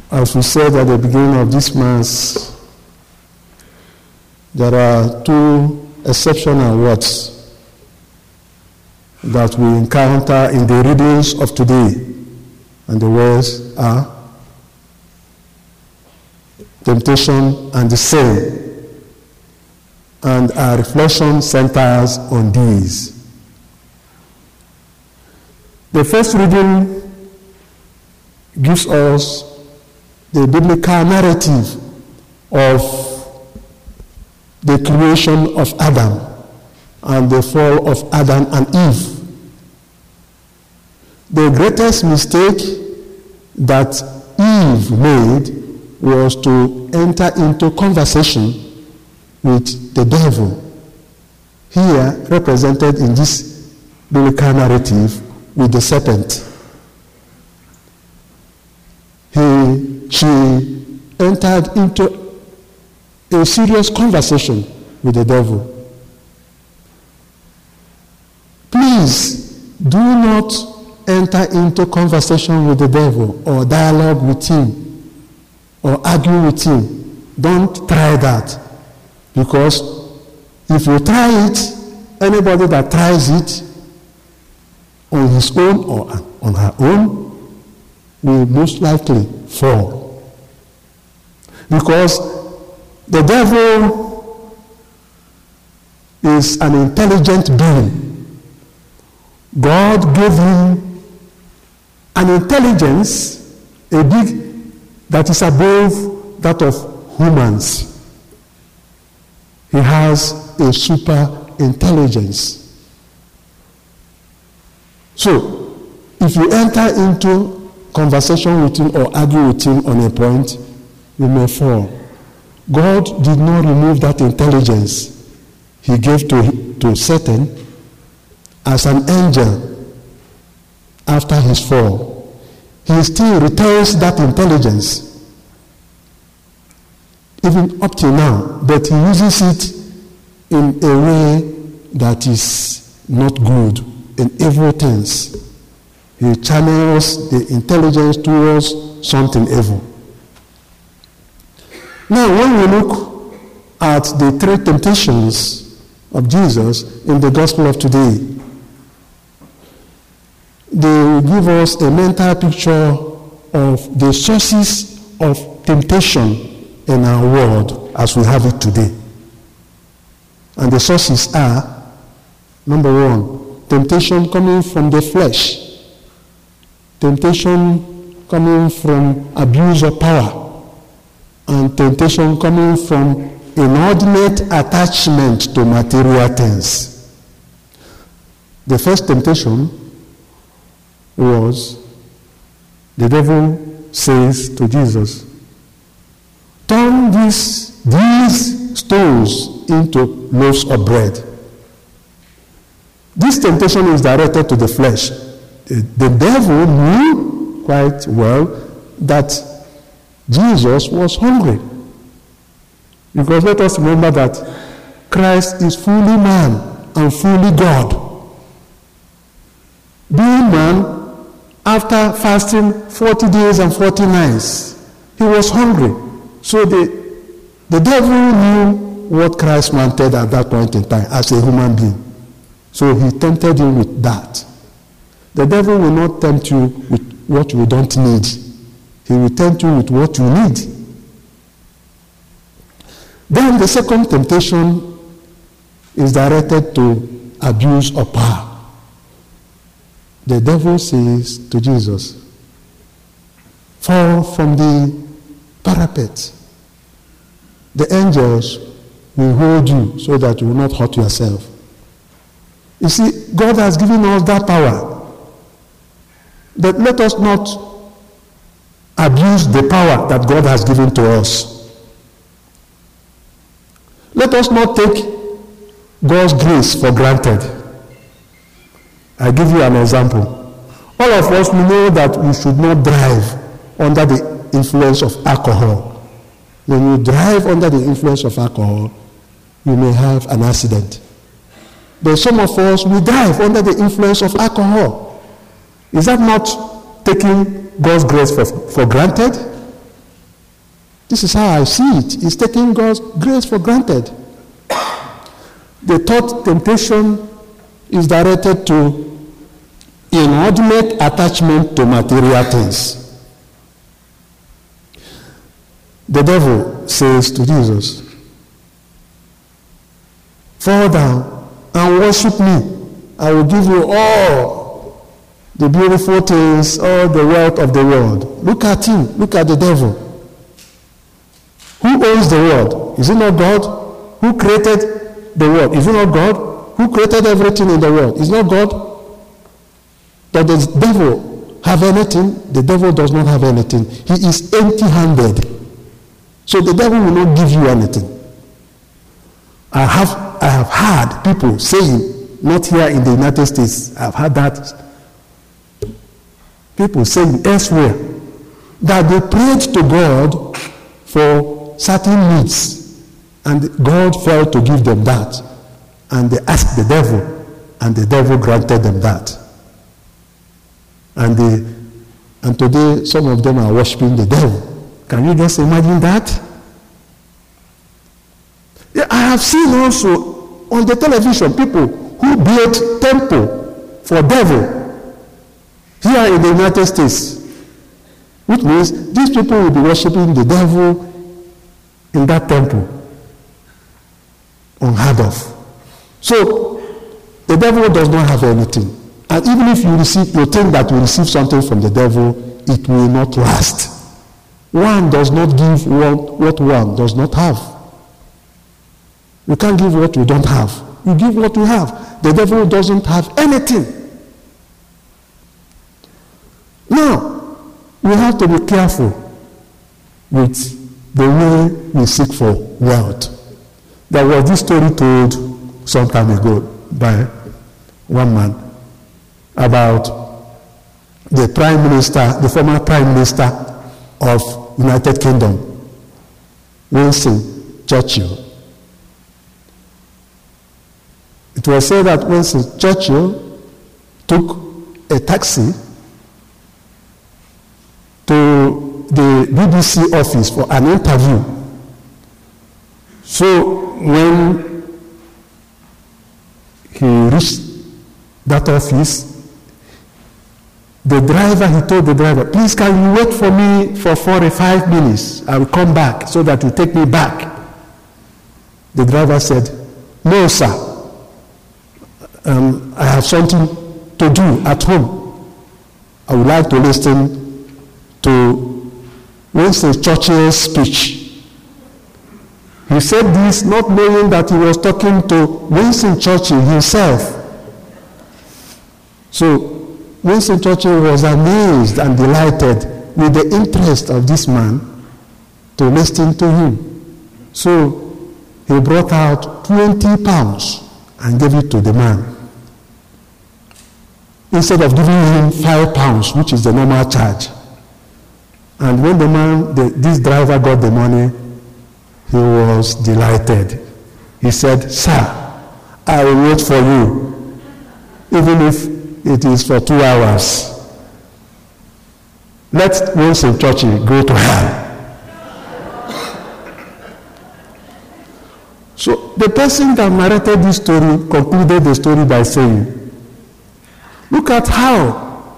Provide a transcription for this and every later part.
As we said at the beginning of this Mass, there are two exceptional words that we encounter in the readings of today. And the words are temptation and the sin. And our reflection centers on these. The first reading gives us the biblical narrative of the creation of Adam and the fall of Adam and Eve. The greatest mistake that Eve made was to enter into conversation with the devil, here represented in this biblical narrative with the serpent. She entered into a serious conversation with the devil. Please do not enter into conversation with the devil or dialogue with him or argue with him. Don't try that, because if you try it, anybody that tries it on his own or on her own will most likely fall. Because the devil is an intelligent being. God gave him an intelligence, that is above that of humans. He has a super intelligence. So, if you enter into conversation with him or argue with him on a point, you may fall. God did not remove that intelligence he gave to Satan as an angel after his fall. He still retains that intelligence even up till now, but he uses it in a way that is not good, in evil things. He channels the intelligence towards something evil. Now, when we look at the three temptations of Jesus in the gospel of today, they give us a mental picture of the sources of temptation in our world as we have it today. And the sources are, number one, temptation coming from the flesh, temptation coming from abuse of power, and temptation coming from inordinate attachment to material things. The first temptation was, the devil says to Jesus, turn these stones into loaves of bread. This temptation is directed to the flesh. The devil knew quite well that Jesus was hungry. Because let us remember that Christ is fully man and fully God. Being man, after fasting 40 days and 40 nights, he was hungry. So the devil knew what Christ wanted at that point in time as a human being. So he tempted him with that. The devil will not tempt you with what you don't need. He will tempt you with what you need. Then the second temptation is directed to abuse of power. The devil says to Jesus, fall from the parapet. The angels will hold you so that you will not hurt yourself. You see, God has given us that power. But let us not abuse the power that God has given to us. Let us not take God's grace for granted. I give you an example. All of us, we know that we should not drive under the influence of alcohol. When you drive under the influence of alcohol, you may have an accident. But some of us, we drive under the influence of alcohol. Is that not taking God's grace for granted? This is how I see it. It's taking God's grace for granted. The third temptation is directed to inordinate attachment to material things. The devil says to Jesus, fall down and worship me. I will give you all the beautiful things, all the wealth of the world. Look at him. Look at the devil. Who owns the world? Is it not God? Who created the world? Is it not God? Who created everything in the world? Is it not God? Does the devil have anything? The devil does not have anything. He is empty-handed. So the devil will not give you anything. I have heard people saying, not here in the United States, I've heard that people saying elsewhere, that they prayed to God for certain needs, and God failed to give them that. And they asked the devil, and the devil granted them that. And today, some of them are worshiping the devil. Can you just imagine that? Yeah, I have seen also on the television people who built temple for devil here in the United States, which means these people will be worshiping the devil in that temple, unheard of. So the devil does not have anything, and even if you think that you receive something from the devil, it will not last. One does not give what one does not have. You can't give what you don't have. You give what you have. The devil doesn't have anything. Now, we have to be careful with the way we seek for wealth. There was this story told some time ago by one man about the former prime minister of United Kingdom, Winston Churchill. It was said that Winston Churchill took a taxi to the BBC office for an interview. So when he reached that office, he told the driver, please can you wait for me for 45 minutes? I will come back so that you take me back. The driver said, no sir, I have something to do at home. I would like to listen to Winston Churchill's speech. He said this not knowing that he was talking to Winston Churchill himself. So Winston Churchill was amazed and delighted with the interest of this man to listen to him. So he brought out 20 pounds and gave it to the man, instead of giving him 5 pounds, which is the normal charge. And when this driver got the money, he was delighted. He said, sir, I will wait for you, even if it is for 2 hours. Let Winston Churchill go to hell. So the person that narrated this story concluded the story by saying, look at how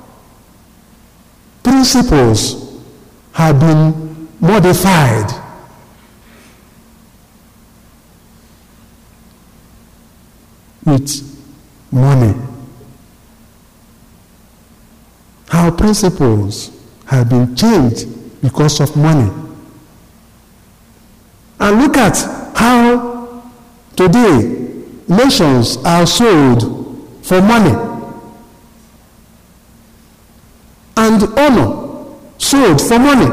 principles have been modified. With money. How principles have been changed because of money. And look at how today nations are sold for money. And honor sold for money.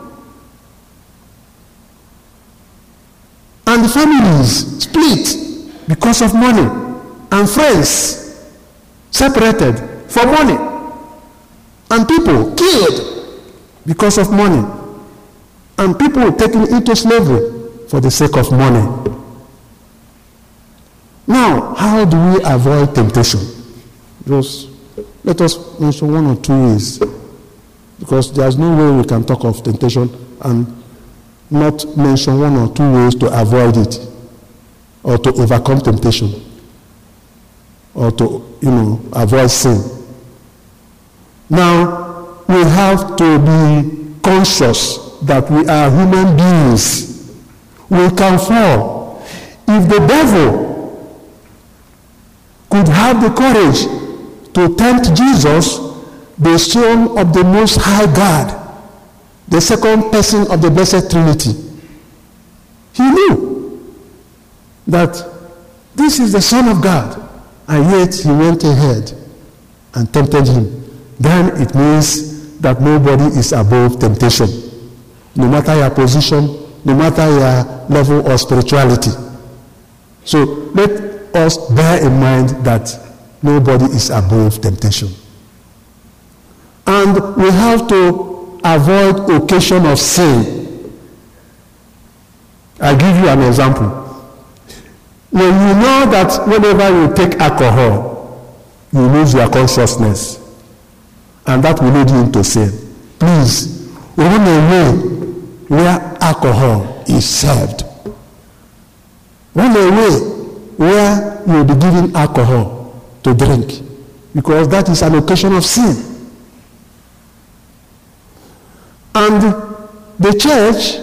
And the families split because of money. And friends separated for money. And people killed because of money. And people taken into slavery for the sake of money. Now, how do we avoid temptation? Just let us mention 1 or 2 ways, because there's no way we can talk of temptation and not mention one or two ways to avoid it, or to overcome temptation, or to, avoid sin. Now, we have to be conscious that we are human beings. We can fall. If the devil could have the courage to tempt Jesus, the Son of the Most High God, the second person of the Blessed Trinity, he knew that this is the Son of God, and yet he went ahead and tempted him. Then it means that nobody is above temptation, no matter your position, no matter your level of spirituality. So let us bear in mind that nobody is above temptation. And we have to avoid occasion of sin. I'll give you an example. When you know that whenever you take alcohol, you lose your consciousness, and that will lead you into sin, please run away where alcohol is served. Run away where you will be given alcohol to drink, because that is an occasion of sin. And the church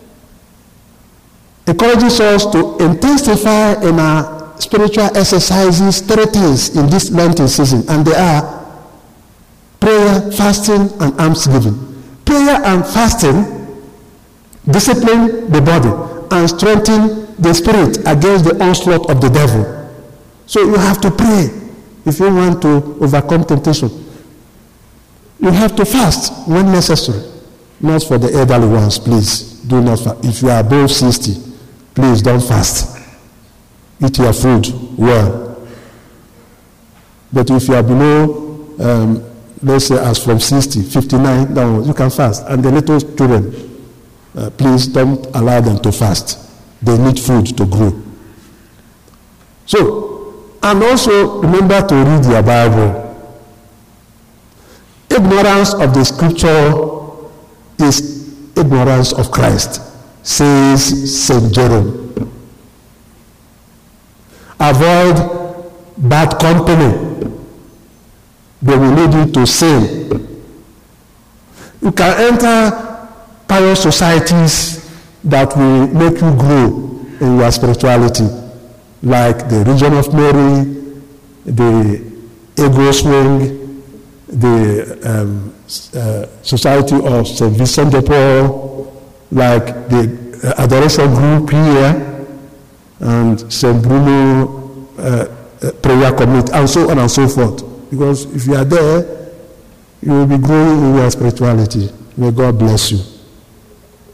encourages us to intensify in our spiritual exercises 3 things in this Lenten season, and they are prayer, fasting, and almsgiving. Prayer and fasting discipline the body and strengthen the spirit against the onslaught of the devil. So you have to pray if you want to overcome temptation. You have to fast when necessary. Not for the elderly ones, please. Do not fast. If you are above 60, please don't fast. Eat your food well. But if you are below, let's say as from 60, 59 downwards, you can fast. And the little children, please don't allow them to fast. They need food to grow. So, and also remember to read your Bible. Ignorance of the scripture is ignorance of Christ, says St. Jerome. Avoid bad company. They will lead you to sin. You can enter pious societies that will make you grow in your spirituality, like the Region of Mary, the Ego Swing, the Society of St. Vincent de Paul, like the Adoration Group here, and St. Bruno Prayer Committee, and so on and so forth. Because if you are there, you will be growing in your spirituality. May God bless you.